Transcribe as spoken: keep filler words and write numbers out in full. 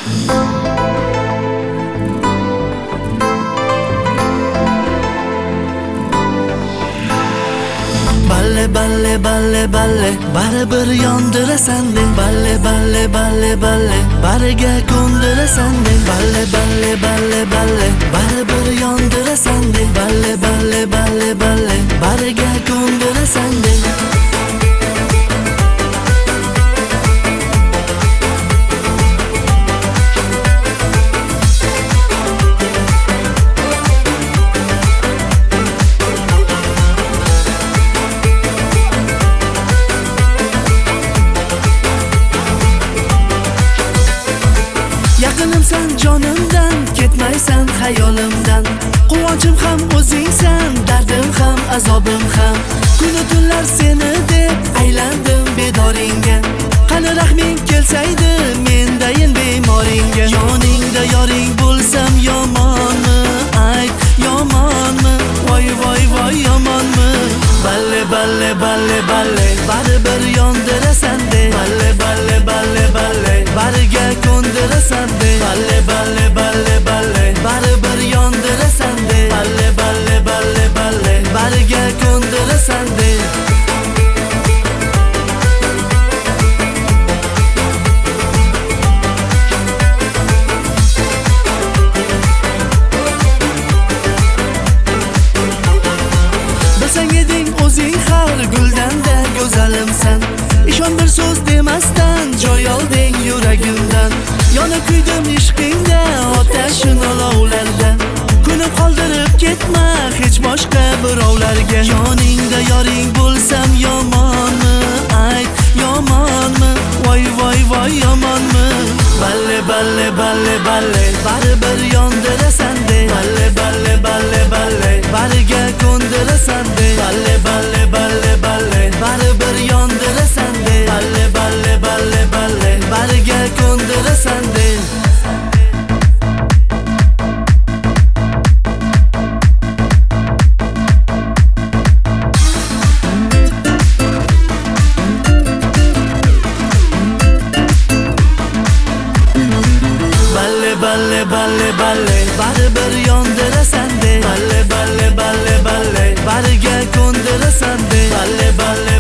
Balle balle balle balle baribir yondirasan de balle balle balle balle bariga ko'ndirasan de balle balle balle balle baribir yondirasan de balle balle balle balle bariga ko'ndirasan de Yaqinimsan jonimdan, ketmaysan xayolimdan. Quvonchim ham o'zingsan, dardim ham, azobim ham. Kuni tunlar seni deb aylandim bedoringga. Qani rahming kelsaydi, mendayin bemoringga. Yoningda yoring bo'lsam yomonmi? Ayt, yomonmi? Voy voy voy yomonmi? Balle balle balle balle baribir yondirasan de balle balle balle balle bariga ko'ndirasan de balle balle balle balle baribir yondirasan de balle balle balle balle bariga ko'ndirasan de Bilsang eding o'zing har guldan-da go'zalimsan. Ishon bir so'z demasdan joy olding yuragimdan. Yonib kuydim ishqingda otashin olovlarda. Kunim qoldirib ketma hech boshqa birovlarga. Yoningda yoring bo'lsam yomonmi? Ayt, yomonmi? Voy voy voy yomonmi? Balle balle balle balle baribir yondirasan de balle balle balle balle bariga ko'ndirasan de balle balle balle balle baribir yondirasan de balle balle balle balle bariga ko'ndirasan de balle balle balle balle baribir yondirasan de balle balle balle balle bariga ko'ndirasan de balle balle